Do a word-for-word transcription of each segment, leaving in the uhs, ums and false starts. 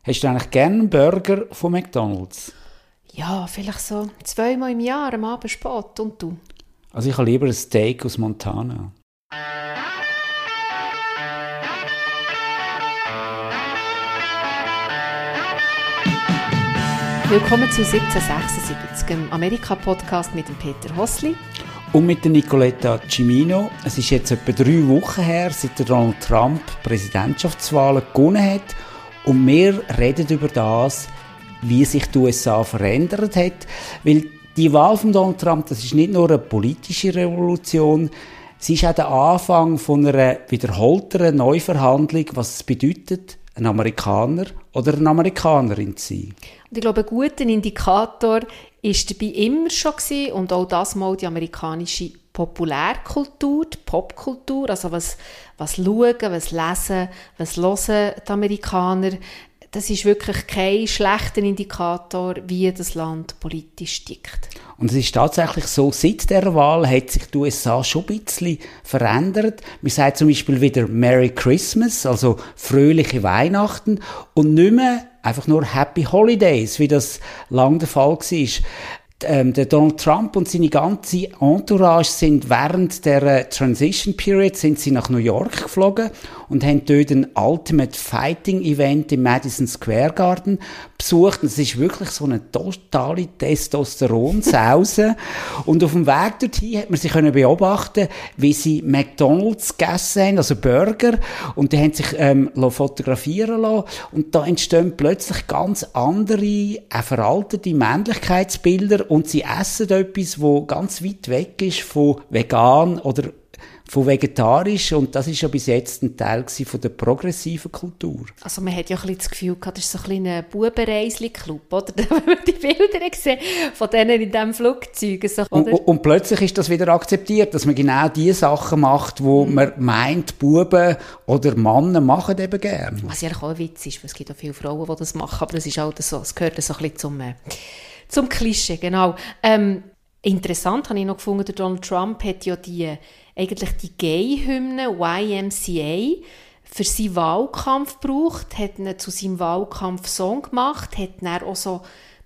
Hast du eigentlich gerne einen Burger von McDonald's? Ja, vielleicht so zweimal im Jahr, am Abend spät. Und du? Also ich habe lieber ein Steak aus Montana. Willkommen zu siebzehnhundertsechsundsiebzig, dem Amerika-Podcast mit dem Peter Hossli. Und mit der Nicoletta Cimino. Es ist jetzt etwa drei Wochen her, seit Donald Trump Präsidentschaftswahlen gewonnen hat. Und wir reden über das, wie sich die U S A verändert hat. Weil die Wahl von Donald Trump, das ist nicht nur eine politische Revolution, sie ist auch der Anfang von einer wiederholteren Neuverhandlung, was es bedeutet, ein Amerikaner oder eine Amerikanerin zu sein. Und ich glaube, ein guter Indikator war dabei immer schon gewesen, und auch das Mal die amerikanische Populärkultur, die Popkultur, also was, was schauen, was lesen, was hören die Amerikaner. Das ist wirklich kein schlechter Indikator, wie das Land politisch tickt. Und es ist tatsächlich so, seit dieser Wahl hat sich die U S A schon ein bisschen verändert. Man sagt zum Beispiel wieder Merry Christmas, also fröhliche Weihnachten, und nicht mehr einfach nur Happy Holidays, wie das lange der Fall war. Ähm, der Donald Trump und seine ganze Entourage sind während der Transition Period sind sie nach New York geflogen und haben dort ein Ultimate Fighting Event im Madison Square Garden besucht. Und es ist wirklich so eine totale Testosteronsause. Und auf dem Weg dorthin hat man sie können beobachten, wie sie McDonald's gegessen haben, also Burger, und die haben sich ähm, fotografieren lassen. Und da entstehen plötzlich ganz andere, auch veraltete Männlichkeitsbilder. Und sie essen etwas, das ganz weit weg ist von vegan oder von vegetarisch. Und das ist ja bis jetzt ein Teil von der progressiven Kultur. Also man hat ja ein bisschen das Gefühl gehabt, das ist so ein kleiner Bubenreisli-Club, oder? Wenn man die Bilder sieht von denen in diesem Flugzeug. So, und, und, und plötzlich ist das wieder akzeptiert, dass man genau die Sachen macht, wo mhm. man meint, Buben oder Männer machen eben gerne. Was ja auch ein Witz ist, weil es gibt auch viele Frauen, die das machen, aber das ist auch so, es gehört so ein bisschen zum... Äh, Zum Klischee, genau. Ähm, interessant habe ich noch gefunden, der Donald Trump hat ja die, eigentlich die Gay-Hymne Y M C A für seinen Wahlkampf gebraucht, hat ihn zu seinem Wahlkampf-Song gemacht, hat dann auch so,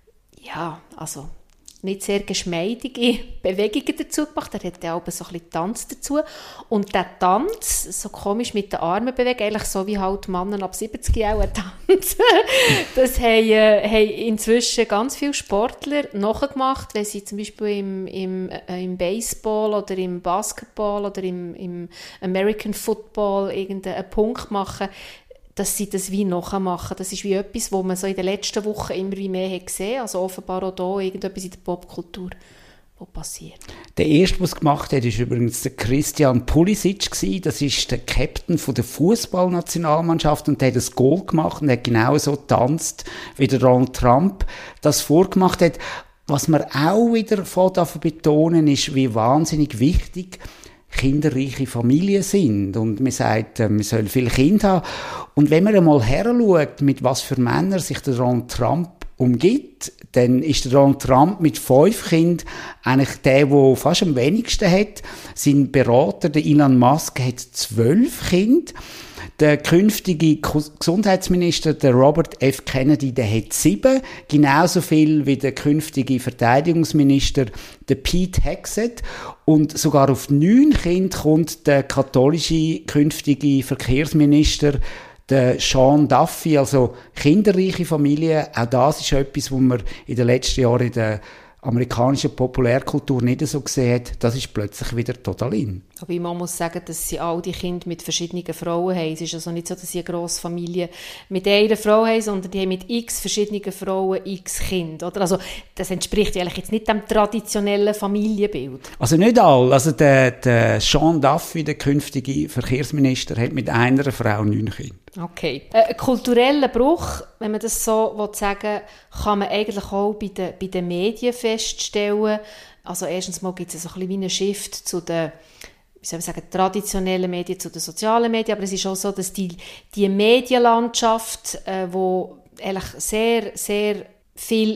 ja, also nicht sehr geschmeidige Bewegungen dazu gemacht. Er hat auch so ein bisschen Tanz dazu. Und der Tanz, so komisch mit den Armen bewegen, eigentlich so wie halt Männer ab siebzig Jahren tanzen, das haben, äh, haben inzwischen ganz viele Sportler nachgemacht, wenn sie zum Beispiel im, im, äh, im Baseball oder im Basketball oder im, im American Football irgendeinen Punkt machen, dass sie das wie nachmachen. Das ist wie etwas, was man so in den letzten Wochen immer wie mehr hat gesehen. Also offenbar auch da irgendetwas in der Popkultur, was passiert. Der erste, der es gemacht hat, war übrigens der Christian Pulisic. Das ist der Captain der Fußballnationalmannschaft und der hat ein Goal gemacht und hat genau so getanzt, wie der Donald Trump das vorgemacht hat. Was man auch wieder von betonen ist, wie wahnsinnig wichtig kinderreiche Familien sind. Und man sagt, man soll viele Kinder haben. Und wenn man einmal heranschaut, mit was für Männern sich der Donald Trump umgibt, dann ist der Donald Trump mit fünf Kindern eigentlich der, der fast am wenigsten hat. Sein Berater, der Elon Musk, hat zwölf Kinder. Der künftige Gesundheitsminister, der Robert F. Kennedy, der hat sieben, genauso viel wie der künftige Verteidigungsminister, der Pete Hegseth. Und sogar auf neun Kinder kommt der katholische künftige Verkehrsminister, der Sean Duffy, also kinderreiche Familie. Auch das ist etwas, was man in den letzten Jahren in der amerikanischen Populärkultur nicht so gesehen hat. Das ist plötzlich wieder total in. Aber man muss sagen, dass sie all die Kinder mit verschiedenen Frauen haben. Es ist also nicht so, dass sie eine grosse Familie mit einer Frau haben, sondern die haben mit x verschiedenen Frauen x Kinder. Oder? Also das entspricht eigentlich jetzt nicht dem traditionellen Familienbild. Also nicht all. Also der, der Sean Duffy, der künftige Verkehrsminister, hat mit einer Frau neun Kinder. Okay. Äh, einen kulturellen Bruch, wenn man das so sagen will, kann man eigentlich auch bei den, bei den Medien feststellen. Also erstens mal gibt es so ein bisschen wie einen Shift zu den, wie soll ich sagen, traditionellen Medien zu den sozialen Medien, aber es ist auch so, dass die, die Medienlandschaft, äh, wo eigentlich sehr, sehr viel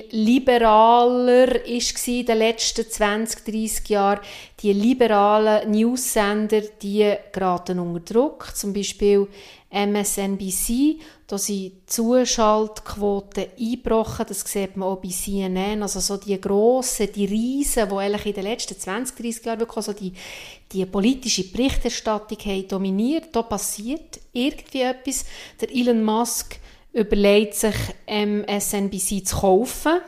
liberaler ist in den letzten zwanzig, dreissig Jahren. Die liberalen News-Sender, die geraten unter Druck. Zum Beispiel M S N B C. Da sind die Zuschaltquoten eingebrochen, das sieht man auch bei C N N, also so die grossen, die Riesen, die eigentlich in den letzten zwanzig, dreissig Jahren wirklich so die, die politische Berichterstattung haben dominiert. Da passiert irgendwie etwas. Der Elon Musk überlegt sich, M S N B C zu kaufen.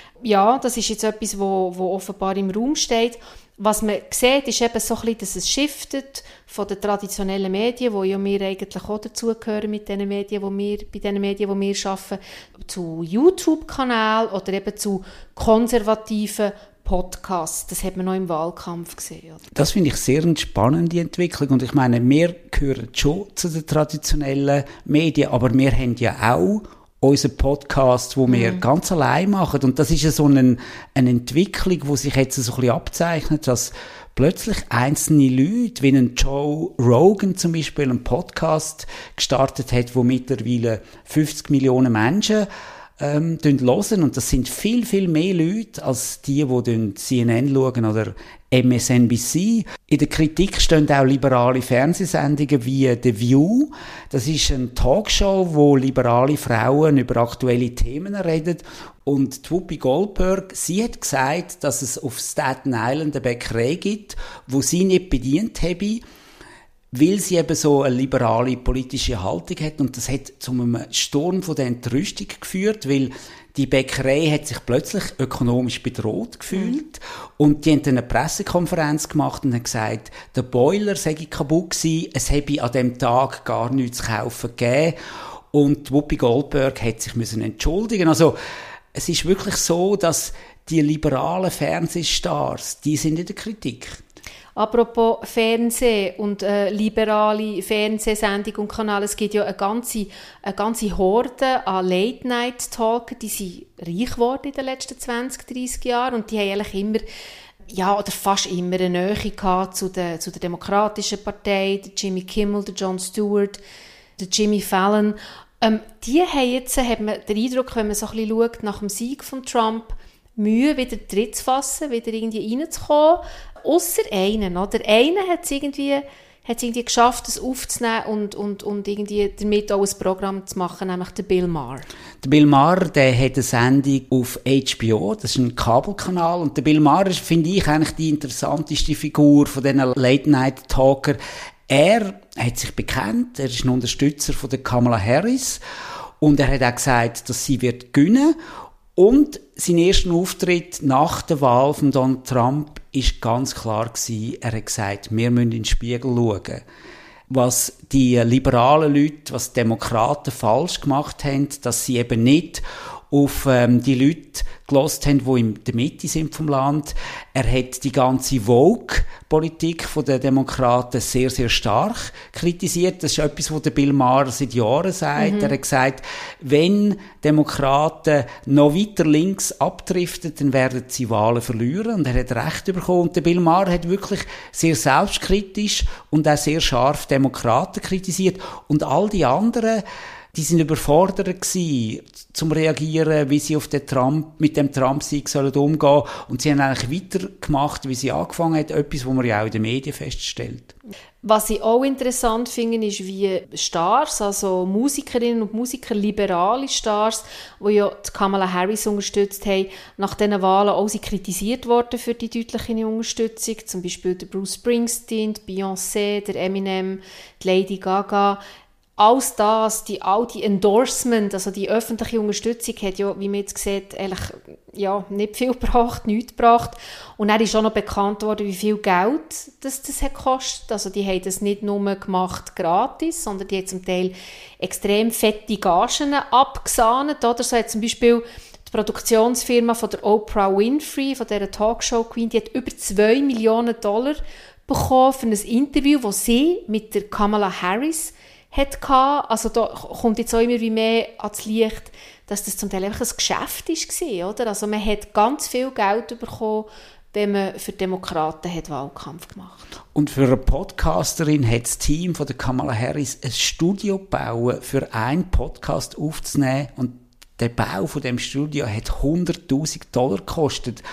Ja, das ist jetzt etwas, wo, wo offenbar im Raum steht. Was man sieht, ist eben so ein bisschen, dass es shiftet von den traditionellen Medien, wo ja wir eigentlich auch dazugehören mit den Medien, wo wir, bei den Medien, die wir arbeiten, zu YouTube-Kanälen oder eben zu konservativen Podcasts. Das hat man noch im Wahlkampf gesehen. Oder? Das finde ich sehr eine spannende Entwicklung. Und ich meine, wir gehören schon zu den traditionellen Medien, aber wir haben ja auch unser Podcast, wo wir mm. ganz allein machen. Und das ist ja so eine, eine Entwicklung, die sich jetzt so ein bisschen abzeichnet, dass plötzlich einzelne Leute, wie ein Joe Rogan zum Beispiel, einen Podcast gestartet hat, wo mittlerweile fünfzig Millionen Menschen ähm, hören. Und das sind viel, viel mehr Leute als die, die C N N schauen oder M S N B C. In der Kritik stehen auch liberale Fernsehsendungen wie The View. Das ist eine Talkshow, wo liberale Frauen über aktuelle Themen reden. Und Whoopi Goldberg, sie hat gesagt, dass es auf Staten Island eine Bäckerei gibt, wo sie nicht bedient habe, weil sie eben so eine liberale politische Haltung hat. Und das hat zu einem Sturm von der Entrüstung geführt, weil die Bäckerei hat sich plötzlich ökonomisch bedroht gefühlt. Mhm. Und die haben dann eine Pressekonferenz gemacht und haben gesagt, der Boiler sei kaputt gewesen, es habe an dem Tag gar nichts zu kaufen gegeben. Und Whoopi Goldberg hat sich müssen entschuldigen. Also, es ist wirklich so, dass die liberalen Fernsehstars, die sind in der Kritik. Apropos Fernsehen und äh, liberale Fernsehsendung und Kanäle, es gibt ja eine ganze, eine ganze Horde an Late-Night-Talker, die sind reich geworden in den letzten zwanzig, dreissig Jahren und die haben eigentlich immer, ja, oder fast immer eine Nähe gehabt zu der, zu der Demokratischen Partei, der Jimmy Kimmel, der Jon Stewart, der Jimmy Fallon. Ähm, die haben jetzt, hat man den Eindruck, wenn man so ein bisschen schaut, nach dem Sieg von Trump, Mühe, wieder Tritt zu fassen, wieder irgendwie reinzukommen. Ausser einen, oder? Einer hat es irgendwie, hat's irgendwie geschafft, das aufzunehmen und, und, und irgendwie damit auch ein Programm zu machen, nämlich der Bill Maher. Der Bill Maher, der hat eine Sendung auf H B O, das ist ein Kabelkanal. Und der Bill Maher ist, finde ich, eigentlich die interessanteste Figur von diesen Late-Night-Talker. Er hat sich bekannt, er ist ein Unterstützer von der Kamala Harris und er hat auch gesagt, dass sie wird gewinnen. Und sein erster Auftritt nach der Wahl von Donald Trump ist ganz klar gewesen. Er hat gesagt, wir müssen in den Spiegel schauen. Was die liberalen Leute, was die Demokraten falsch gemacht haben, dass sie eben nicht auf ähm, die Leute gehört haben, die in der Mitte sind vom Land. Er hat die ganze Woke-Politik der Demokraten sehr, sehr stark kritisiert. Das ist etwas, was der Bill Maher seit Jahren sagt. Mhm. Er hat gesagt, wenn Demokraten noch weiter links abdriften, dann werden sie Wahlen verlieren. Und er hat Recht bekommen. Und der Bill Maher hat wirklich sehr selbstkritisch und auch sehr scharf Demokraten kritisiert. Und all die anderen, die sind überfordert gewesen, zum Reagieren, wie sie auf den Trump, mit dem Trump-Sieg sollen umgehen. Und sie haben eigentlich weitergemacht, wie sie angefangen hat, etwas, was man ja auch in den Medien feststellt. Was ich auch interessant finde, ist, wie Stars, also Musikerinnen und Musiker, liberale Stars, die ja die Kamala Harris unterstützt haben, nach diesen Wahlen auch sie kritisiert worden für die deutliche Unterstützung. Zum Beispiel der Bruce Springsteen, die Beyoncé, der Eminem, die Lady Gaga. Alles das, die, all die Endorsement, also die öffentliche Unterstützung hat ja, wie man jetzt sieht, eigentlich, ja, nicht viel gebracht, nichts gebracht. Und dann ist auch noch bekannt worden, wie viel Geld das, das hat gekostet. Also die haben das nicht nur gemacht gratis, sondern die haben zum Teil extrem fette Gagen abgesahnet. Oder so hat zum Beispiel die Produktionsfirma von der Oprah Winfrey, von dieser Talkshow Queen, die hat über zwei Millionen Dollar bekommen für ein Interview, das sie mit der Kamala Harris hatte. Also da kommt jetzt auch immer wie mehr ans Licht, dass das zum Teil einfach ein Geschäft war, oder? Also man hat ganz viel Geld bekommen, wenn man für Demokraten hat Wahlkampf gemacht. Und für eine Podcasterin hat das Team von der Kamala Harris ein Studio gebaut, für einen Podcast aufzunehmen. Und der Bau von dem Studio hat hunderttausend Dollar gekostet.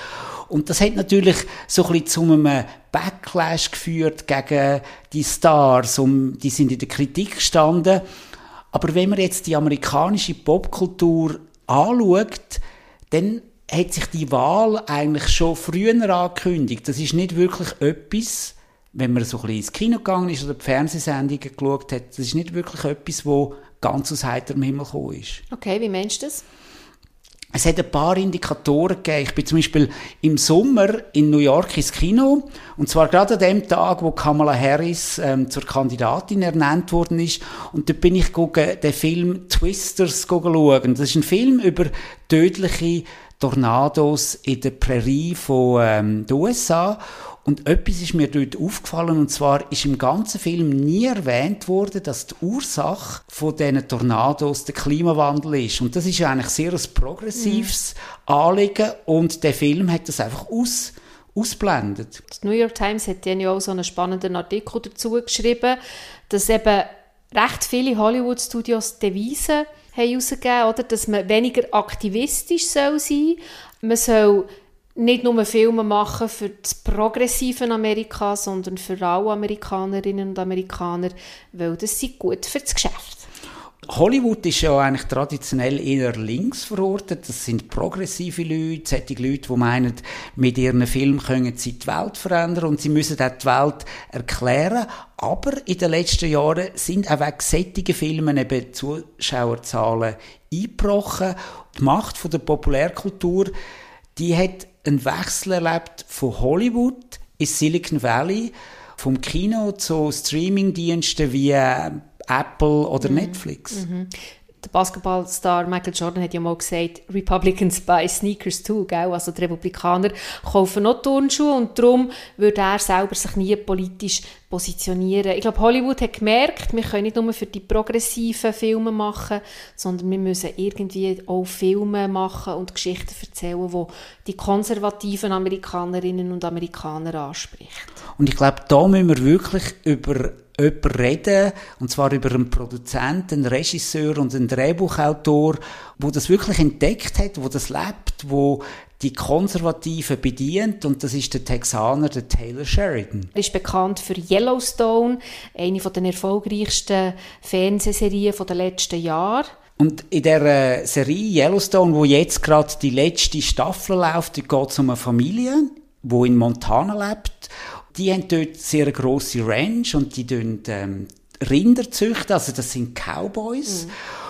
Und das hat natürlich so ein bisschen zu einem Backlash geführt gegen die Stars, um, die sind in der Kritik gestanden. Aber wenn man jetzt die amerikanische Popkultur anschaut, dann hat sich die Wahl eigentlich schon früher angekündigt. Das ist nicht wirklich etwas, wenn man so ein bisschen ins Kino gegangen ist oder die Fernsehsendungen geschaut hat, das ist nicht wirklich etwas, wo ganz aus heiterem Himmel gekommen ist. Okay, wie meinst du das? Es hat ein paar Indikatoren gegeben. Ich bin zum Beispiel im Sommer in New York ins Kino. Und zwar gerade an dem Tag, wo Kamala Harris ähm, zur Kandidatin ernannt worden ist. Und dort bin ich gucken, den Film Twisters schauen. Das ist ein Film über tödliche Tornados in der Prärie von ähm, den U S A. Und etwas ist mir dort aufgefallen, und zwar ist im ganzen Film nie erwähnt worden, dass die Ursache von diesen Tornados der Klimawandel ist. Und das ist ja eigentlich sehr ein progressives mhm. Anliegen, und der Film hat das einfach aus, ausblendet. Die New York Times hat ja auch so einen spannenden Artikel dazu geschrieben, dass eben recht viele Hollywood-Studios Devisen haben herausgegeben, oder? Dass man weniger aktivistisch soll sein. Man soll nicht nur Filme machen für das progressive Amerika, sondern für alle Amerikanerinnen und Amerikaner, weil das sind gut für das Geschäft. Hollywood ist ja eigentlich traditionell eher links verortet. Das sind progressive Leute, solche Leute, die meinen, mit ihren Filmen können sie die Welt verändern und sie müssen auch die Welt erklären. Aber in den letzten Jahren sind auch wegen solchen Filmen eben Zuschauerzahlen eingebrochen. Die Macht von der Populärkultur, die hat einen Wechsel erlebt von Hollywood ins Silicon Valley, vom Kino zu Streamingdiensten wie äh, Apple oder mhm. Netflix. Mhm. Der Basketballstar Michael Jordan hat ja mal gesagt, Republicans buy sneakers too, gell? Also die Republikaner kaufen noch Turnschuhe, und darum würde er selber sich nie politisch positionieren. Ich glaube, Hollywood hat gemerkt, wir können nicht nur für die progressiven Filme machen, sondern wir müssen irgendwie auch Filme machen und Geschichten erzählen, die die konservativen Amerikanerinnen und Amerikaner anspricht. Und ich glaube, da müssen wir wirklich über jemanden reden, und zwar über einen Produzenten, einen Regisseur und einen Drehbuchautor, der das wirklich entdeckt hat, der das lebt, der die Konservativen bedient, und das ist der Texaner, der Taylor Sheridan. Er ist bekannt für Yellowstone, eine der erfolgreichsten Fernsehserien der letzten Jahre. Und in dieser Serie Yellowstone, wo jetzt gerade die letzte Staffel läuft, geht es um eine Familie, die in Montana lebt. Die haben dort sehr eine grosse Ranch und die züchten ähm, Rinder züchten, also das sind Cowboys. Mhm.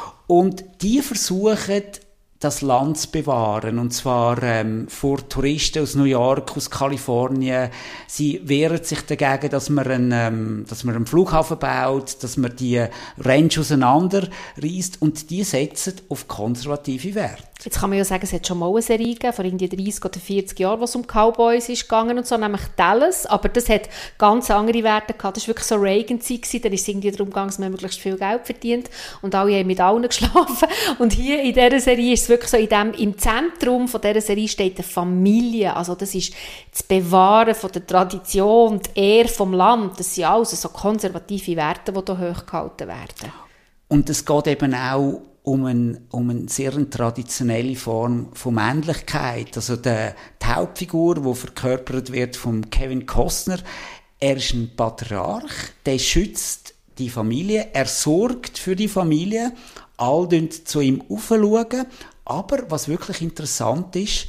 Und die versuchen, das Land zu bewahren, und zwar ähm, vor Touristen aus New York, aus Kalifornien. Sie wehren sich dagegen, dass man einen, ähm, dass man einen Flughafen baut, dass man die Ranch auseinanderreißt, und die setzen auf konservative Werte. Jetzt kann man ja sagen, es hat schon mal eine Serie gegeben, vor irgendwie dreißig oder vierzig Jahren, wo es um Cowboys ist gegangen und so, nämlich Dallas, aber das hat ganz andere Werte gehabt. Das war wirklich so Reagan-Zeit, da ist es irgendwie darum gegangen, dass man möglichst viel Geld verdient und alle haben mit allen geschlafen. Und hier in dieser Serie ist es wirklich so, in dem, im Zentrum von dieser Serie steht eine Familie, also das ist das Bewahren von der Tradition, die Ehre vom Land, das sind alles so konservative Werte, die hier hochgehalten werden. Und es geht eben auch um, ein, um eine sehr traditionelle Form von Männlichkeit. Also der, die Hauptfigur, die verkörpert wird von Kevin Costner, er ist ein Patriarch, der schützt die Familie, er sorgt für die Familie, alle schauen zu ihm aufschauen. Aber was wirklich interessant ist,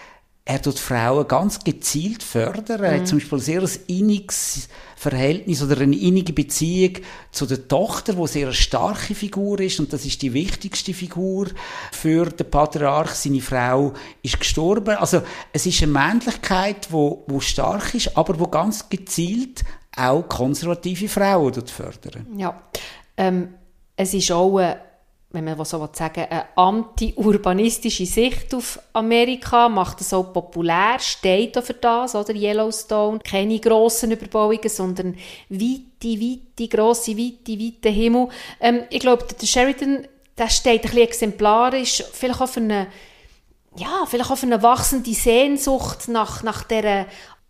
er tut Frauen ganz gezielt fördern. Er mhm. hat zum Beispiel ein sehr inniges Verhältnis oder eine innige Beziehung zu der Tochter, die sehr eine starke Figur ist. Und das ist die wichtigste Figur für den Patriarch. Seine Frau ist gestorben. Also es ist eine Männlichkeit, die, die stark ist, aber die ganz gezielt auch konservative Frauen fördern. Ja, ähm, es ist auch eine, wenn man so sagen will, eine anti-urbanistische Sicht auf Amerika, macht es auch populär, steht auch für das, oder? Yellowstone, keine grossen Überbauungen, sondern weite, weite, grosse, weite, weite Himmel. Ähm, ich glaube, der Sheridan, der steht ein bisschen exemplarisch, vielleicht auch für eine, ja, vielleicht auch für eine wachsende Sehnsucht nach, nach dieser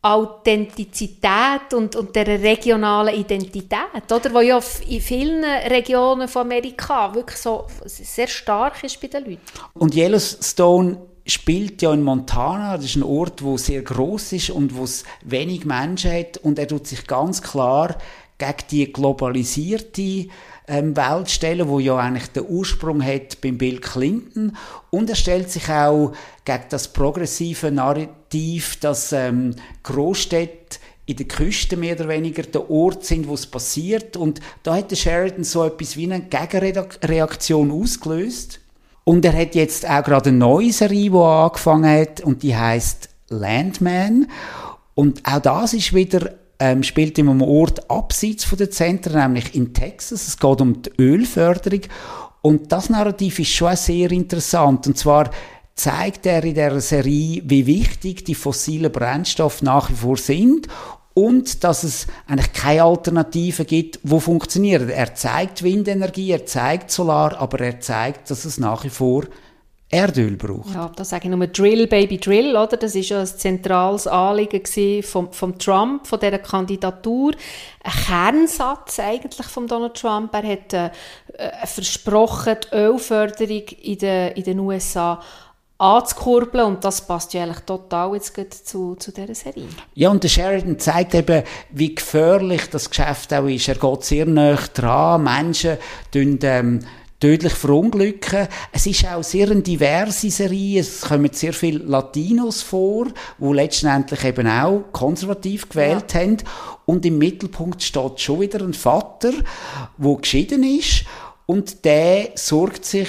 Authentizität und, und der regionalen Identität, oder? Die ja in vielen Regionen von Amerika wirklich so sehr stark ist bei den Leuten. Und Yellowstone spielt ja in Montana, das ist ein Ort, wo sehr gross ist und wo es wenig Menschen hat, und er tut sich ganz klar gegen die globalisierte ähm, Welt stellen, wo ja eigentlich den Ursprung hat beim Bill Clinton, und er stellt sich auch gegen das progressive Narrativ, dass ähm, Großstädte in den Küsten mehr oder weniger der Ort sind, wo es passiert, und da hat der Sheridan so etwas wie eine Gegenreaktion ausgelöst. Und er hat jetzt auch gerade eine neue Serie, die angefangen hat, und die heisst Landman. Und auch das ist wieder, ähm, spielt in einem Ort abseits von den Zentren, nämlich in Texas. Es geht um die Ölförderung. Und das Narrativ ist schon sehr interessant. Und zwar zeigt er in dieser Serie, wie wichtig die fossilen Brennstoffe nach wie vor sind und dass es eigentlich keine Alternativen gibt, die funktionieren. Er zeigt Windenergie, er zeigt Solar, aber er zeigt, dass es nach wie vor Erdöl braucht. Ja, da sage ich nur Drill, Baby, Drill, oder? Das war ja ein zentrales Anliegen von, von Trump, von dieser Kandidatur. Ein Kernsatz eigentlich von Donald Trump. Er hat äh, versprochen, die Ölförderung in den, in den U S A anzukurbeln, und das passt ja eigentlich total jetzt zu, zu dieser Serie. Ja, und der Sheridan zeigt eben, wie gefährlich das Geschäft auch ist. Er geht sehr nah dran, Menschen tun, ähm, tödlich verunglücken. Es ist auch sehr eine diverse Serie, es kommen sehr viele Latinos vor, die letztendlich eben auch konservativ gewählt ja. haben, und im Mittelpunkt steht schon wieder ein Vater, der geschieden ist, und der sorgt sich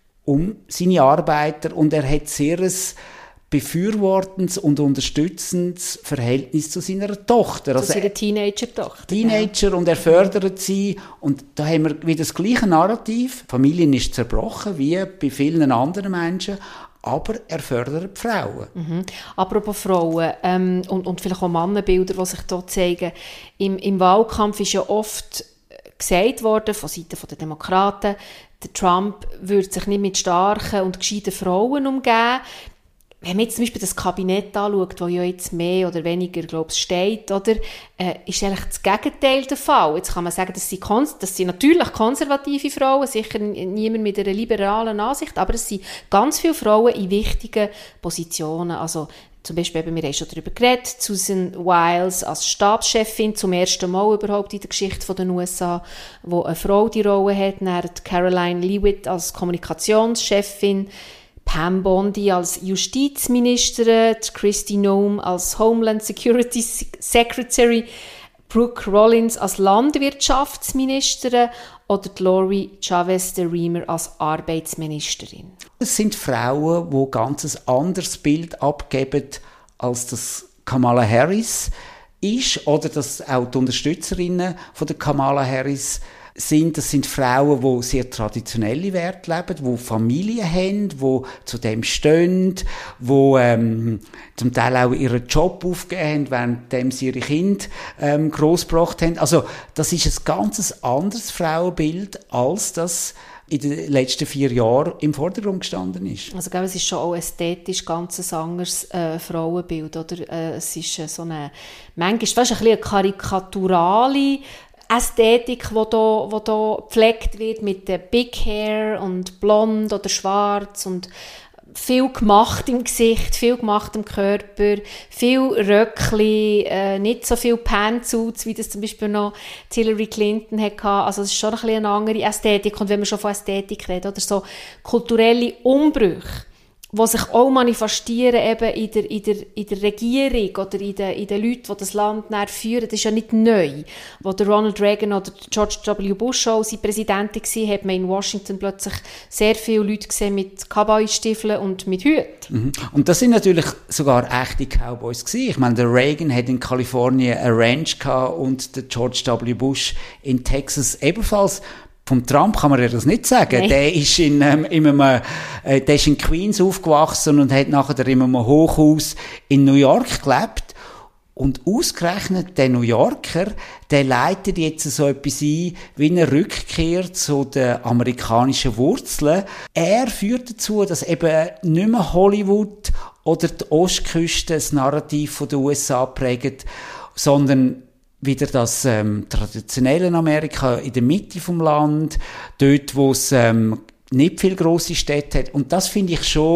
um seine Arbeiter, und er hat sehr ein befürwortendes und unterstützendes Verhältnis zu seiner Tochter. Zu also seiner Teenager-Tochter. Teenager, ja. Und er fördert sie, und da haben wir wieder das gleiche Narrativ. Familien ist zerbrochen, wie bei vielen anderen Menschen, aber er fördert die Frauen. Mhm. Apropos Frauen ähm, und, und vielleicht auch Mannenbilder, die sich hier zeigen. Im, im Wahlkampf ist ja oft gesagt worden von Seiten der Demokraten, der Trump würde sich nicht mit starken und gescheiten Frauen umgeben. Wenn man jetzt zum Beispiel das Kabinett anschaut, das ja jetzt mehr oder weniger, glaube ich, steht, oder, äh, ist eigentlich das Gegenteil der Fall. Jetzt kann man sagen, das sind, kons- das sind natürlich konservative Frauen, sicher niemand mit einer liberalen Ansicht, aber es sind ganz viele Frauen in wichtigen Positionen. Also zum Beispiel, eben, wir haben schon darüber geredet, Susan Wiles als Stabschefin, zum ersten Mal überhaupt in der Geschichte der U S A, wo eine Frau die Rolle hat, dann Caroline Leavitt als Kommunikationschefin, Pam Bondi als Justizministerin, Kristi Noem als Homeland Security Secretary, Brooke Rollins als Landwirtschaftsministerin oder Lori Chavez de Reamer als Arbeitsministerin. Es sind Frauen, die ganz ein anderes Bild abgeben, als das Kamala Harris ist, oder dass auch die Unterstützerinnen von der Kamala Harris sind. Das sind Frauen, die sehr traditionelle Werte leben, die Familien haben, die zu dem stehen, die ähm, zum Teil auch ihren Job aufgegeben haben, während sie ihre Kinder ähm, grossgebracht haben. Also das ist ein ganz anderes Frauenbild, als das in den letzten vier Jahren im Vordergrund gestanden ist. Also glaube, es ist schon auch ästhetisch ganz ein anderes äh, Frauenbild, oder? Äh, es ist äh, so eine, manchmal fast ein bisschen eine karikaturale Ästhetik, die da, die da gepflegt wird mit der Big Hair und blond oder schwarz und viel gemacht im Gesicht, viel gemacht im Körper, viel Röckli, äh, nicht so viel Pantsuits, wie das zum Beispiel noch Hillary Clinton hatte. Also es ist schon ein bisschen eine andere Ästhetik. Und wenn wir schon von Ästhetik reden, oder so kulturelle Umbrüche, die sich auch manifestieren eben in der, in der, in der Regierung oder in den, in den Leuten, die das Land näher führen. Das ist ja nicht neu. Wo der Ronald Reagan oder George W. Bush auch seine Präsidentin war, hat man in Washington plötzlich sehr viele Leute gesehen mit Cowboystiefeln und mit Hüten. Mhm. Und das sind natürlich sogar echte Cowboys gewesen. Ich meine, der Reagan hat in Kalifornien eine Ranch gehabt und der George W. Bush in Texas ebenfalls. Vom Trump kann man ja das nicht sagen. Nein. Der ist in, ähm, in einem, äh, der ist in Queens aufgewachsen und hat nachher in einem Hochhaus in New York gelebt. Und ausgerechnet der New Yorker, der leitet jetzt so etwas ein, wie eine Rückkehr zu den amerikanischen Wurzeln. Er führt dazu, dass eben nicht mehr Hollywood oder die Ostküste das Narrativ der U S A prägt, sondern wieder das ähm, traditionelle Amerika in der Mitte vom Land, dort, wo es ähm, nicht viele grosse Städte hat. Und das finde ich schon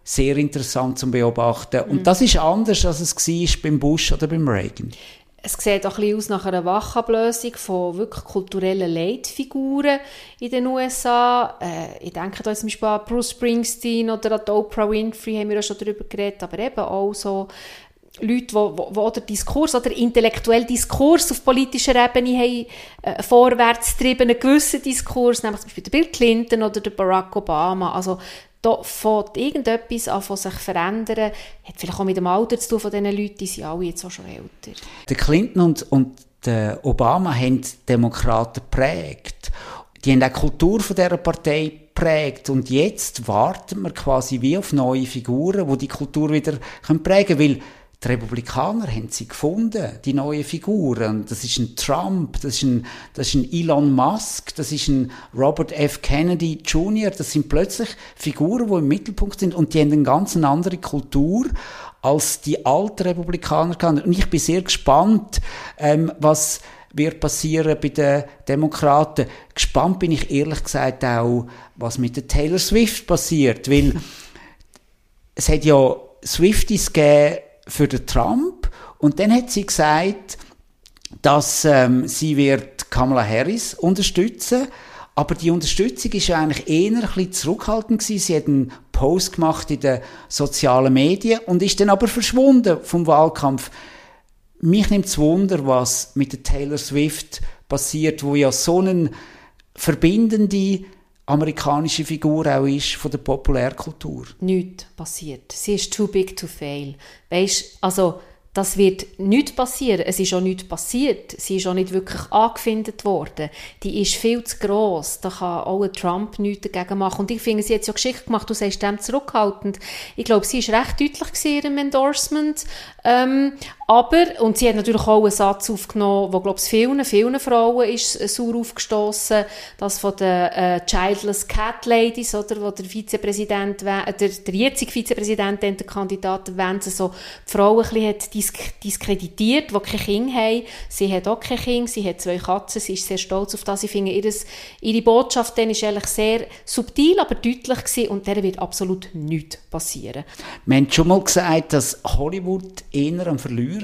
sehr interessant zu beobachten. Und mhm. das ist anders, als es war beim Bush oder beim Reagan. Es sieht auch ein bisschen aus nach einer Wachablösung von wirklich kulturellen Leitfiguren in den U S A. Äh, ich denke da zum Beispiel an Bruce Springsteen oder an Oprah Winfrey, haben wir ja schon darüber geredet, aber eben auch so Leute, die, die, die den Diskurs oder intellektuellen Diskurs auf politischer Ebene haben, äh, vorwärts treiben, einen gewissen Diskurs, nämlich zum Beispiel der Bill Clinton oder der Barack Obama. Also da fängt irgendetwas an von sich verändern. Hat vielleicht auch mit dem Alter zu tun von diesen Leuten, die sind alle jetzt auch schon älter. Der Clinton und, und der Obama haben die Demokraten geprägt. Die haben auch die Kultur von dieser Partei geprägt. Und jetzt warten wir quasi wie auf neue Figuren, die die Kultur wieder prägen können. Weil die Republikaner haben sie gefunden, die neuen Figuren. Das ist ein Trump, das ist ein, das ist ein Elon Musk, das ist ein Robert F. Kennedy Junior Das sind plötzlich Figuren, die im Mittelpunkt sind und die haben eine ganz andere Kultur als die alten Republikaner. Und ich bin sehr gespannt, ähm, was wird passieren bei den Demokraten. Gespannt bin ich ehrlich gesagt auch, was mit der Taylor Swift passiert, weil es hat ja Swifties gegeben, für den Trump. Und dann hat sie gesagt, dass ähm, sie wird Kamala Harris unterstützen. Aber die Unterstützung ist ja eigentlich eher ein bisschen zurückhaltend gewesen. Sie hat einen Post gemacht in den sozialen Medien und ist dann aber verschwunden vom Wahlkampf. Mich nimmt es Wunder, was mit der Taylor Swift passiert, wo ja so eine verbindende amerikanische Figur auch ist von der Populärkultur. Nichts passiert. Sie ist too big to fail. Weisst, also das wird nicht passieren. Es ist auch nichts passiert. Sie ist auch nicht wirklich angefindet worden. Die ist viel zu gross. Da kann auch ein Trump nichts dagegen machen. Und ich finde, sie hat es ja geschickt gemacht. Du sagst dem zurückhaltend. Ich glaube, sie war recht deutlich in ihrem Endorsement. Ähm, aber, und sie hat natürlich auch einen Satz aufgenommen, der, glaube ich, vielen, vielen Frauen ist sauer aufgestossen, das von den äh, Childless Cat Ladies, oder, wo der Vizepräsident, äh, der, der jetzige Vizepräsident, der Kandidat Vance, so die Frauen ein bisschen hat disk- diskreditiert, die kein Kind haben. Sie hat auch kein Kind, sie hat zwei Katzen, sie ist sehr stolz auf das. Ich finde, ihres, ihre Botschaft dann ist eigentlich sehr subtil, aber deutlich gewesen, und der wird absolut nichts passieren. Wir haben schon mal gesagt, dass Hollywood eher am Verlieren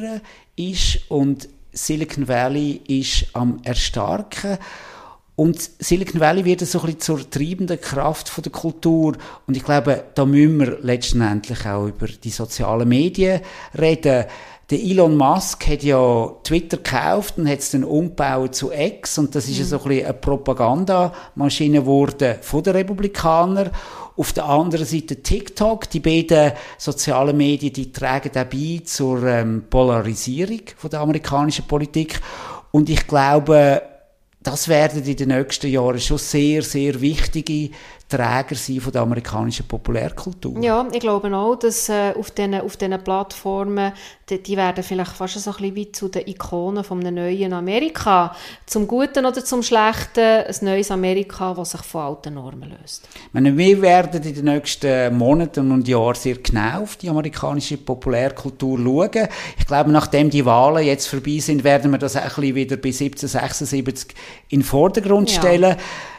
ist und Silicon Valley ist am Erstarken. Und Silicon Valley wird so ein bisschen zur treibenden Kraft von der Kultur. Und ich glaube, da müssen wir letztendlich auch über die sozialen Medien reden. Der Elon Musk hat ja Twitter gekauft und hat es dann umgebaut zu X. Und das ist ja so ein bisschen eine Propagandamaschine geworden von den Republikanern. Auf der anderen Seite TikTok, die beiden sozialen Medien, die tragen auch bei zur ähm, Polarisierung von der amerikanischen Politik. Und ich glaube, das werden in den nächsten Jahren schon sehr, sehr wichtige Träger sein von der amerikanischen Populärkultur. Ja, ich glaube auch, dass äh, auf diesen auf diesen Plattformen, die, die werden vielleicht fast so ein bisschen wie zu den Ikonen von einem neuen Amerika. Zum Guten oder zum Schlechten, ein neues Amerika, das sich von alten Normen löst. Ich meine, wir werden in den nächsten Monaten und Jahren sehr genau auf die amerikanische Populärkultur schauen. Ich glaube, nachdem die Wahlen jetzt vorbei sind, werden wir das auch ein bisschen wieder bei siebzehnhundertsechsundsiebzig in den Vordergrund stellen. Ja.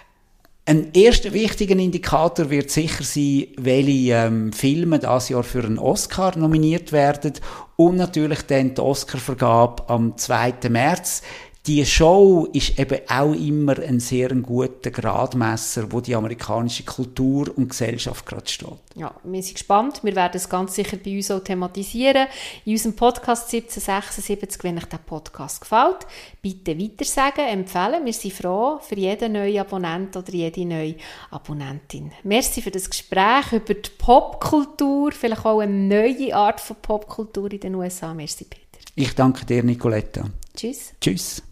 Ein erster wichtiger Indikator wird sicher sein, welche ähm, Filme dieses Jahr für einen Oscar nominiert werden und natürlich dann die Oscarvergabe am zweiten März. Die Show ist eben auch immer ein sehr guter Gradmesser, wo die amerikanische Kultur und Gesellschaft gerade steht. Ja, wir sind gespannt. Wir werden es ganz sicher bei uns auch thematisieren. In unserem Podcast siebzehnhundertsechsundsiebzig, wenn euch der Podcast gefällt, bitte weitersagen, empfehlen. Wir sind froh für jeden neuen Abonnent oder jede neue Abonnentin. Merci für das Gespräch über die Popkultur, vielleicht auch eine neue Art von Popkultur in den U S A. Merci, Peter. Ich danke dir, Nicoletta. Tschüss. Tschüss.